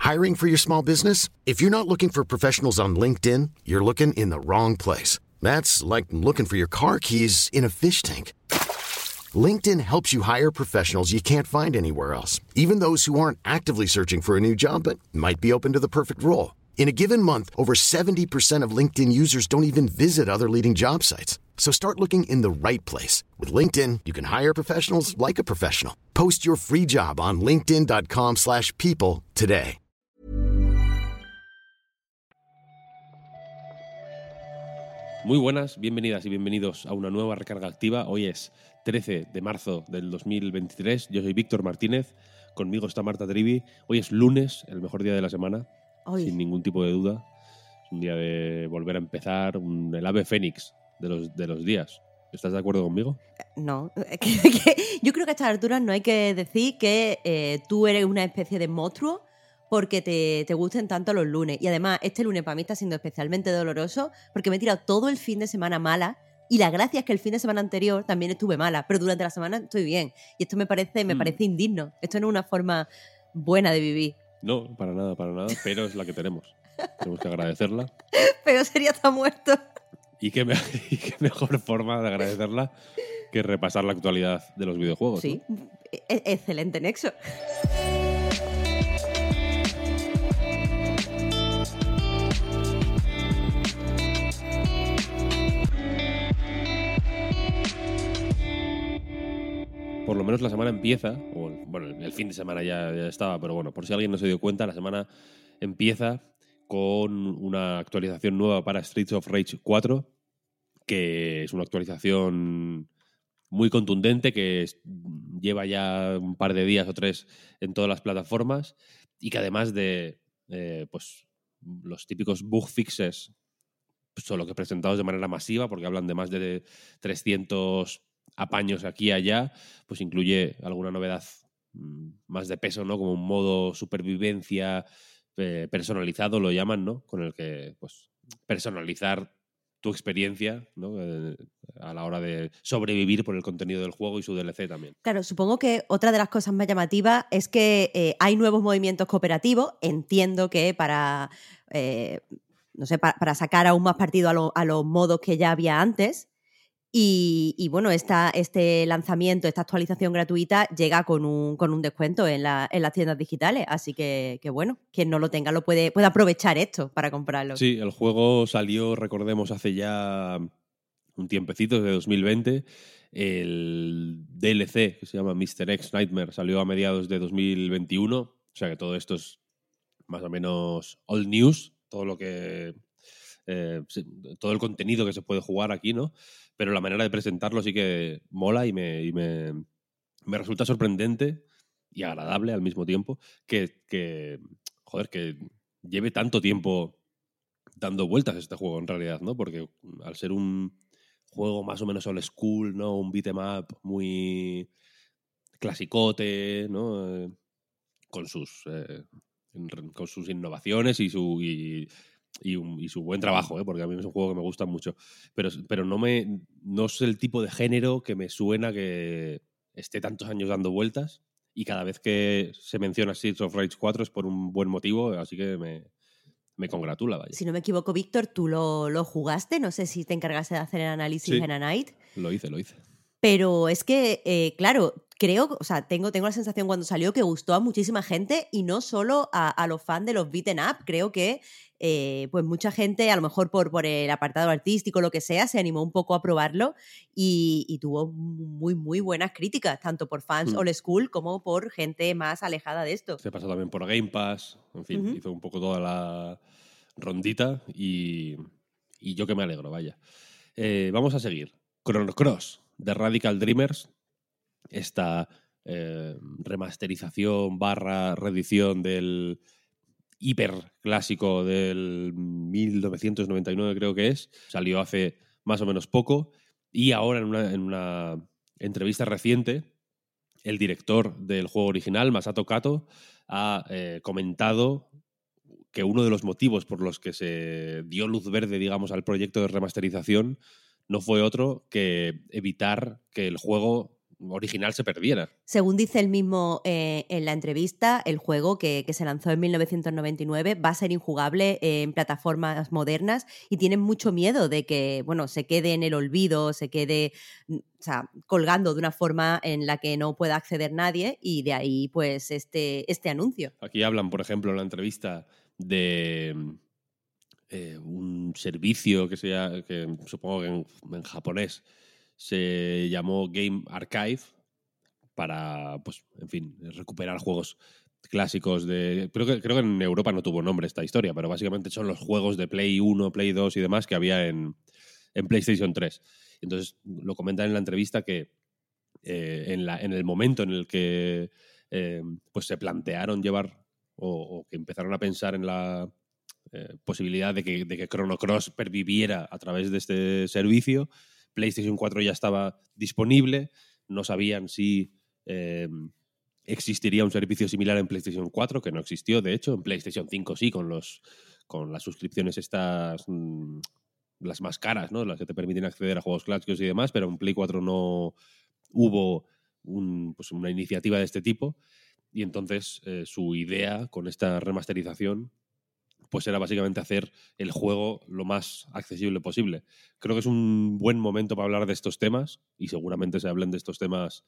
Hiring for your small business? If you're not looking for professionals on LinkedIn, you're looking in the wrong place. That's like looking for your car keys in a fish tank. LinkedIn helps you hire professionals you can't find anywhere else, even those who aren't actively searching for a new job but might be open to the perfect role. In a given month, over 70% of LinkedIn users don't even visit other leading job sites. So start looking in the right place. With LinkedIn, you can hire professionals like a professional. Post your free job on linkedin.com/people today. Muy buenas, bienvenidas y bienvenidos a una nueva recarga activa. Hoy es 13 de marzo del 2023. Yo soy Víctor Martínez, conmigo está Marta Trivi. Hoy es lunes, el mejor día de la semana, sin ningún tipo de duda. Es un día de volver a empezar, el ave fénix de los días. ¿Estás de acuerdo conmigo? No, yo creo que a estas alturas no hay que decir que tú eres una especie de monstruo porque te gusten tanto los lunes. Y además, este lunes para mí está siendo especialmente doloroso porque me he tirado todo el fin de semana mala. Y la gracia es que el fin de semana anterior también estuve mala, pero durante la semana estoy bien. Y esto me parece indigno. Esto no es una forma buena de vivir. No, para nada, pero es la que tenemos. Tenemos que agradecerla. Pero sería estar muerto. Y qué mejor forma de agradecerla que repasar la actualidad de los videojuegos. Sí, ¿no? Excelente nexo. Por lo menos la semana empieza, o bueno, el fin de semana ya estaba, pero bueno, por si alguien no se dio cuenta, la semana empieza con una actualización nueva para Streets of Rage 4, que es una actualización muy contundente, que lleva ya un par de días o tres en todas las plataformas y que además de pues los típicos bug fixes, solo que presentados de manera masiva, porque hablan de más de 300 apaños aquí y allá, pues incluye alguna novedad más de peso, ¿no? Como un modo supervivencia personalizado, lo llaman, ¿no? Con el que pues personalizar tu experiencia, ¿no? A la hora de sobrevivir por el contenido del juego y su DLC también. Claro, supongo que otra de las cosas más llamativas es que hay nuevos movimientos cooperativos. Entiendo que para sacar aún más partido a los modos que ya había antes. Y bueno, este lanzamiento, esta actualización gratuita llega con un descuento en las tiendas digitales. Así que bueno, quien no lo tenga puede aprovechar esto para comprarlo. Sí, el juego salió, recordemos, hace ya un tiempecito, desde 2020. El DLC, que se llama Mr. X Nightmare, salió a mediados de 2021. O sea que todo esto es más o menos old news, todo el contenido que se puede jugar aquí, ¿no? Pero la manera de presentarlo sí que mola y me resulta sorprendente y agradable al mismo tiempo que lleve tanto tiempo dando vueltas este juego en realidad, ¿no? Porque al ser un juego más o menos old school, ¿no? Un beat'em up muy clasicote, ¿no? Con sus innovaciones y su buen trabajo, porque a mí es un juego que me gusta mucho. Pero no es el tipo de género que me suena que esté tantos años dando vueltas, y cada vez que se menciona Streets of Rage 4 es por un buen motivo, así que me congratula, vaya. Si no me equivoco, Víctor, tú lo jugaste, no sé si te encargaste de hacer el análisis en A Night. Lo hice. Pero es que, claro, creo, o sea, tengo la sensación cuando salió que gustó a muchísima gente y no solo a los fans de los beaten up. Creo que pues mucha gente, a lo mejor por el apartado artístico, lo que sea, se animó un poco a probarlo y tuvo muy, muy buenas críticas, tanto por fans old school como por gente más alejada de esto. Se pasó también por Game Pass, en fin, hizo un poco toda la rondita y yo que me alegro, vaya. Vamos a seguir. Chrono Cross de Radical Dreamers, esta remasterización / reedición del hiper clásico del 1999, creo que es. Salió hace más o menos poco y ahora en una entrevista reciente el director del juego original, Masato Kato, ha comentado que uno de los motivos por los que se dio luz verde, digamos, al proyecto de remasterización no fue otro que evitar que el juego original se perdiera. Según dice él mismo en la entrevista, el juego que se lanzó en 1999 va a ser injugable en plataformas modernas y tienen mucho miedo de que, bueno, se quede en el olvido, se quede, o sea, colgando de una forma en la que no pueda acceder nadie, y de ahí pues este anuncio. Aquí hablan, por ejemplo, en la entrevista de un servicio que supongo que en japonés se llamó Game Archive, para, pues, en fin, recuperar juegos clásicos de... Creo que en Europa no tuvo nombre esta historia, pero básicamente son los juegos de Play 1, Play 2 y demás que había en PlayStation 3. Entonces, lo comentan en la entrevista que en el momento en el que pues se plantearon llevar o que empezaron a pensar en la posibilidad de que Chrono Cross perviviera a través de este servicio, PlayStation 4 ya estaba disponible, no sabían si existiría un servicio similar en PlayStation 4, que no existió, de hecho, en PlayStation 5 sí, con las suscripciones estas, las más caras, ¿no? Las que te permiten acceder a juegos clásicos y demás, pero en Play 4 no hubo pues una iniciativa de este tipo, y entonces su idea con esta remasterización pues era básicamente hacer el juego lo más accesible posible. Creo que es un buen momento para hablar de estos temas, y seguramente se hablen de estos temas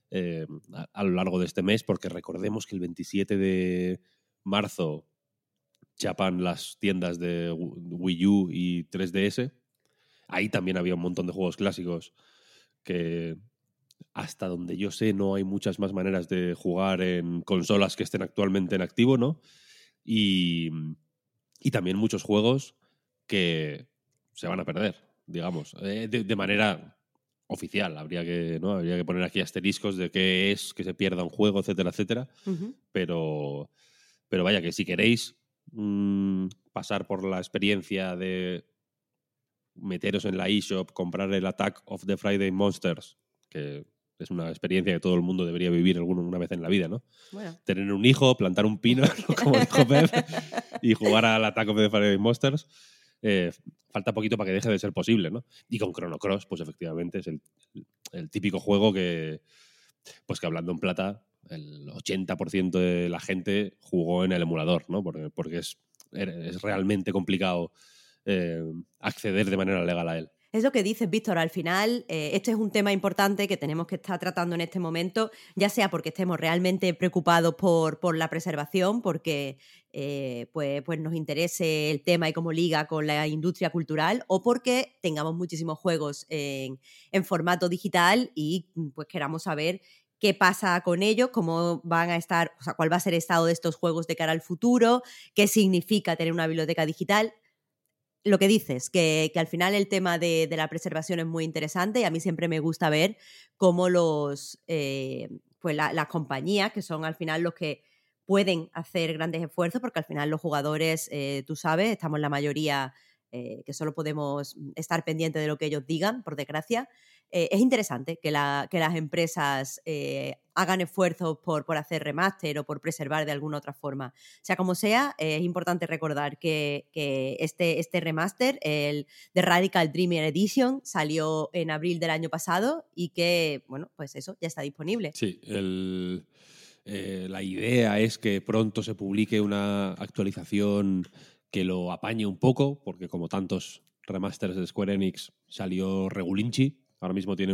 a lo largo de este mes, porque recordemos que el 27 de marzo chapan las tiendas de Wii U y 3DS. Ahí también había un montón de juegos clásicos que, hasta donde yo sé, no hay muchas más maneras de jugar en consolas que estén actualmente en activo, ¿no? Y también muchos juegos que se van a perder, digamos, de manera oficial. Habría que poner aquí asteriscos de qué es que se pierda un juego, etcétera, etcétera. Uh-huh. Pero vaya, que si queréis pasar por la experiencia de meteros en la eShop, comprar el Attack of the Friday Monsters, que es una experiencia que todo el mundo debería vivir alguna vez en la vida, ¿no? Bueno. Tener un hijo, plantar un pino, como dijo Pep, y jugar al Attack of the Friday Monsters. Falta poquito para que deje de ser posible, ¿no? Y con Chrono Cross, pues efectivamente es el típico juego que, pues que hablando en plata, el 80% de la gente jugó en el emulador, ¿no? Porque es realmente complicado acceder de manera legal a él. Es lo que dices, Víctor. Al final, este es un tema importante que tenemos que estar tratando en este momento, ya sea porque estemos realmente preocupados por la preservación, porque pues nos interese el tema y cómo liga con la industria cultural, o porque tengamos muchísimos juegos en formato digital y pues queramos saber qué pasa con ellos, cómo van a estar, o sea, cuál va a ser el estado de estos juegos de cara al futuro, qué significa tener una biblioteca digital. Lo que dices, que al final el tema de la preservación es muy interesante, y a mí siempre me gusta ver cómo pues las compañías, que son al final los que pueden hacer grandes esfuerzos, porque al final los jugadores, tú sabes, estamos la mayoría que solo podemos estar pendientes de lo que ellos digan, por desgracia. Es interesante que las empresas hagan esfuerzos por hacer remaster o por preservar de alguna otra forma. Sea como sea, es importante recordar que este remaster, el de Radical Dreamer Edition, salió en abril del año pasado y que, bueno, pues eso, ya está disponible. Sí, la idea es que pronto se publique una actualización que lo apañe un poco, porque como tantos remasters de Square Enix salió regulinchi. Ahora mismo tiene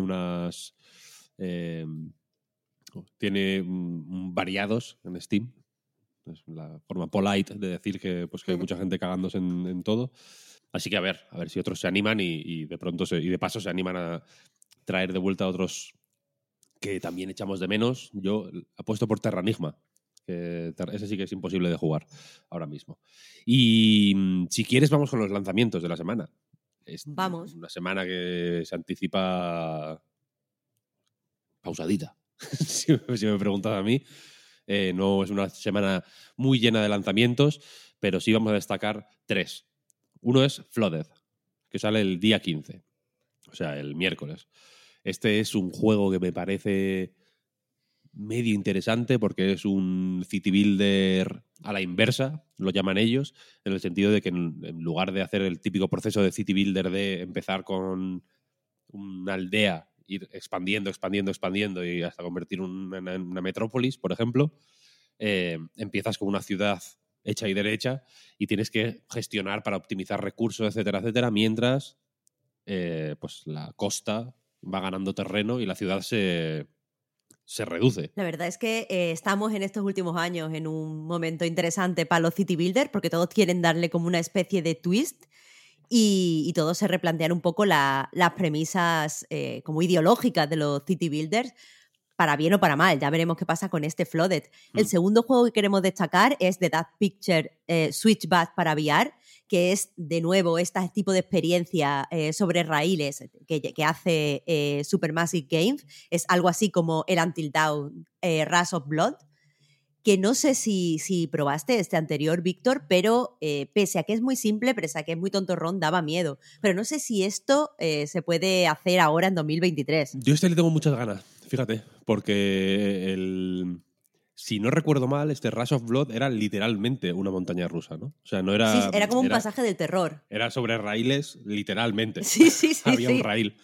tiene variados en Steam. Es la forma polite de decir que hay mucha gente cagándose en todo. Así que a ver si otros se animan y de pronto y de paso se animan a traer de vuelta a otros que también echamos de menos. Yo apuesto por Terranigma, que ese sí que es imposible de jugar ahora mismo. Y si quieres vamos con los lanzamientos de la semana. Vamos. Una semana que se anticipa pausadita, si me preguntas a mí. No es una semana muy llena de lanzamientos, pero sí vamos a destacar 3. Uno es Flooded, que sale el día 15, o sea, el miércoles. Este es un juego que me parece medio interesante porque es un city builder a la inversa, lo llaman ellos, en el sentido de que en lugar de hacer el típico proceso de city builder de empezar con una aldea ir expandiendo y hasta convertir en una metrópolis, por ejemplo, empiezas con una ciudad hecha y derecha y tienes que gestionar para optimizar recursos, etcétera, etcétera, mientras pues la costa va ganando terreno y la ciudad se reduce. La verdad es que estamos en estos últimos años en un momento interesante para los city builders porque todos quieren darle como una especie de twist y todos se replantean un poco las premisas como ideológicas de los city builders, para bien o para mal. Ya veremos qué pasa con este Flooded. El segundo juego que queremos destacar es The Dark Picture Switchback para VR, que es, de nuevo, este tipo de experiencia sobre raíles que hace Supermassive Games. Es algo así como el Until Dawn Rush of Blood, que no sé si probaste este anterior, Víctor, pero pese a que es muy simple, pese a que es muy tontorrón, daba miedo. Pero no sé si esto se puede hacer ahora en 2023. Yo le tengo muchas ganas, fíjate, porque si no recuerdo mal, este Rush of Blood era literalmente una montaña rusa, ¿no? O sea, no era... Sí, era como un pasaje del terror. Era sobre raíles, literalmente. Sí. Había un raíl.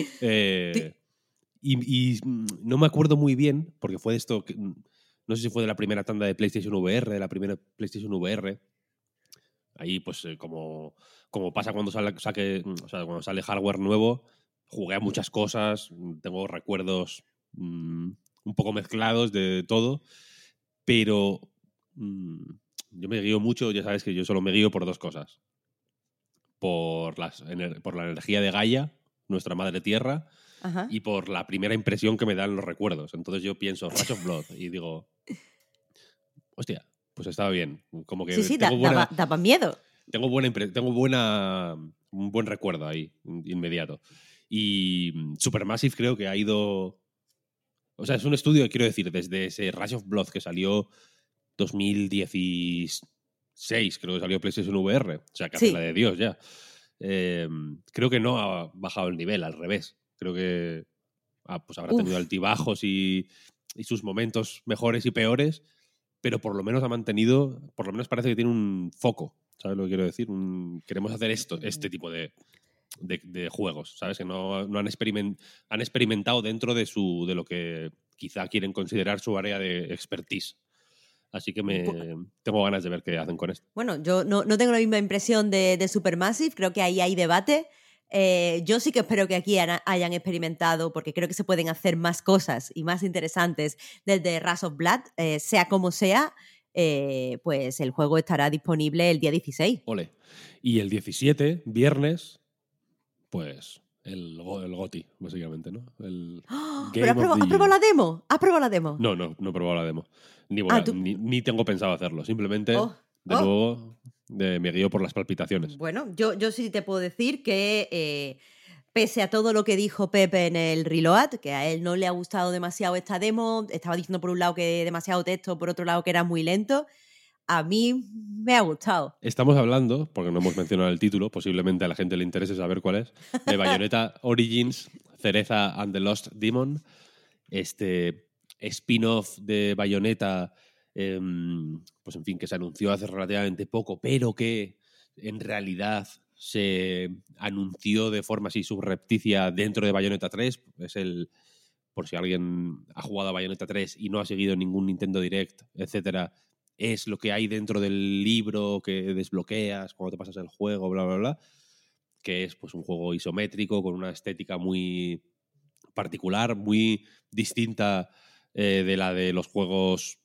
Y no me acuerdo muy bien, porque fue de esto... No sé si fue de la primera tanda de PlayStation VR, de la primera PlayStation VR. Ahí, pues, como pasa cuando cuando sale hardware nuevo, jugué a muchas cosas, tengo recuerdos un poco mezclados de todo, pero yo me guío mucho, ya sabes que yo solo me guío por dos cosas. Por la energía de Gaia, nuestra madre tierra, Ajá. y por la primera impresión que me dan los recuerdos. Entonces yo pienso Rush of Blood y digo, hostia, pues estaba bien. Como que Sí, daba miedo. Tengo un buen recuerdo ahí, inmediato. Y Supermassive creo que ha ido... O sea, es un estudio, quiero decir, desde ese Rush of Blood que salió 2016, creo que salió PlayStation VR. O sea, casi la de Dios ya. Creo que no ha bajado el nivel, al revés. Creo que pues habrá tenido altibajos y sus momentos mejores y peores, pero por lo menos ha mantenido, por lo menos parece que tiene un foco, ¿sabes lo que quiero decir? Queremos hacer este tipo de juegos, ¿sabes? Que no han experimentado dentro de lo que quizá quieren considerar su área de expertise. Así que tengo ganas de ver qué hacen con esto. Bueno, yo no tengo la misma impresión de Supermassive, creo que ahí hay debate. Yo sí que espero que aquí hayan experimentado, porque creo que se pueden hacer más cosas y más interesantes desde Rush of Blood, sea como sea, pues el juego estará disponible el día 16. Ole. Y el 17, viernes, pues el GOTY, básicamente, ¿no? ¿Pero has probado la demo? ¿Has probado la demo? No he probado la demo. Ni tengo pensado hacerlo. Simplemente, de nuevo, me guío por las palpitaciones. Bueno, yo sí te puedo decir que pese a todo lo que dijo Pepe en el Reload, que a él no le ha gustado demasiado esta demo, estaba diciendo por un lado que demasiado texto, por otro lado que era muy lento, a mí me ha gustado. Estamos hablando, porque no hemos mencionado el título, posiblemente a la gente le interese saber cuál es, de Bayonetta Origins, Cereza and the Lost Demon, este spin-off de Bayonetta, pues en fin, que se anunció hace relativamente poco, pero que en realidad se anunció de forma así subrepticia dentro de Bayonetta 3. Por si alguien ha jugado a Bayonetta 3 y no ha seguido ningún Nintendo Direct, etcétera, es lo que hay dentro del libro que desbloqueas cuando te pasas el juego, bla, bla, bla, que es pues un juego isométrico con una estética muy particular, muy distinta de la de los juegos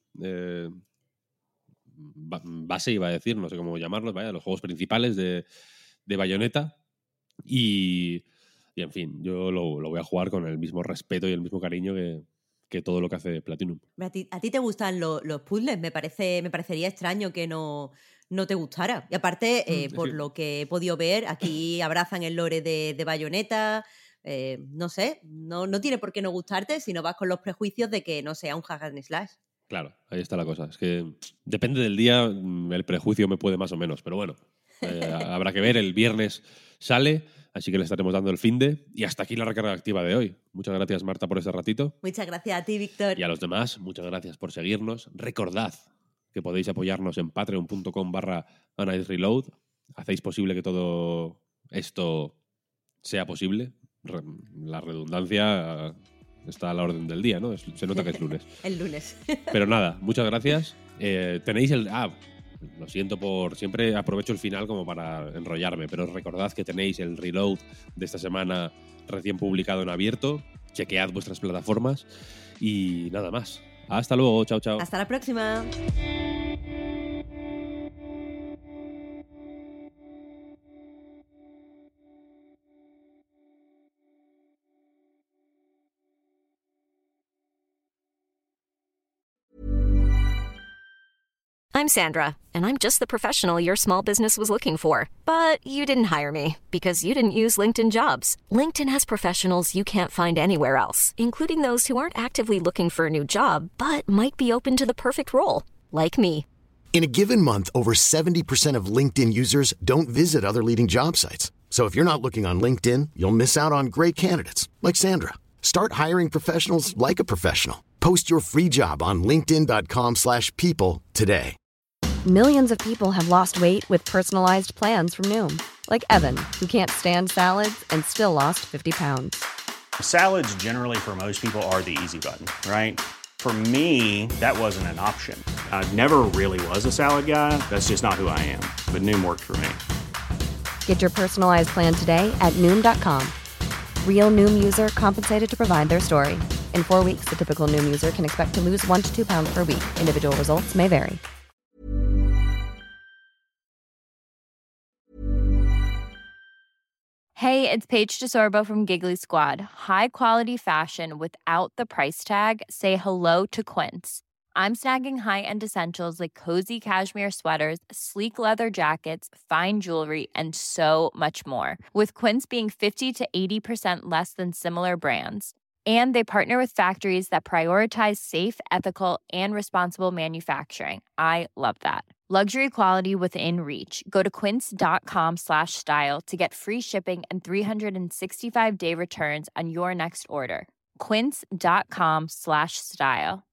base, iba a decir, no sé cómo llamarlos, vaya, los juegos principales de Bayonetta. Y en fin, yo lo voy a jugar con el mismo respeto y el mismo cariño que todo lo que hace Platinum. ¿A ti te gustan los puzzles? Me parecería extraño que no te gustara. Y aparte, por lo que he podido ver, aquí abrazan el lore de Bayonetta. No sé, no tiene por qué no gustarte si no vas con los prejuicios de que no sea un hack and slash. Claro, ahí está la cosa. Es que depende del día, el prejuicio me puede más o menos, pero bueno, habrá que ver. El viernes sale, así que le estaremos dando el finde. Y hasta aquí la recarga activa de hoy. Muchas gracias, Marta, por este ratito. Muchas gracias a ti, Víctor. Y a los demás, muchas gracias por seguirnos. Recordad que podéis apoyarnos en patreon.com/AnightReload. Hacéis posible que todo esto sea posible. la redundancia está a la orden del día, ¿no? Se nota que es lunes. El lunes. Pero nada, muchas gracias. Tenéis el... lo siento por... Siempre aprovecho el final como para enrollarme, pero recordad que tenéis el reload de esta semana recién publicado en abierto. Chequead vuestras plataformas y nada más. Hasta luego, chao, chao. Hasta la próxima. I'm Sandra, and I'm just the professional your small business was looking for. But you didn't hire me because you didn't use LinkedIn Jobs. LinkedIn has professionals you can't find anywhere else, including those who aren't actively looking for a new job, but might be open to the perfect role, like me. In a given month, over 70% of LinkedIn users don't visit other leading job sites. So if you're not looking on LinkedIn, you'll miss out on great candidates like Sandra. Start hiring professionals like a professional. Post your free job on linkedin.com/people today. Millions of people have lost weight with personalized plans from Noom. Like Evan, who can't stand salads and still lost 50 pounds. Salads generally for most people are the easy button, right? For me, that wasn't an option. I never really was a salad guy. That's just not who I am. But Noom worked for me. Get your personalized plan today at Noom.com. Real Noom user compensated to provide their story. In 4 weeks, the typical Noom user can expect to lose 1 to 2 pounds per week. Individual results may vary. Hey, it's Paige DeSorbo from Giggly Squad. High quality fashion without the price tag. Say hello to Quince. I'm snagging high-end essentials like cozy cashmere sweaters, sleek leather jackets, fine jewelry, and so much more. With Quince being 50 to 80% less than similar brands. And they partner with factories that prioritize safe, ethical, and responsible manufacturing. I love that. Luxury quality within reach. Go to quince.com/style to get free shipping and 365-day returns on your next order. Quince.com/style.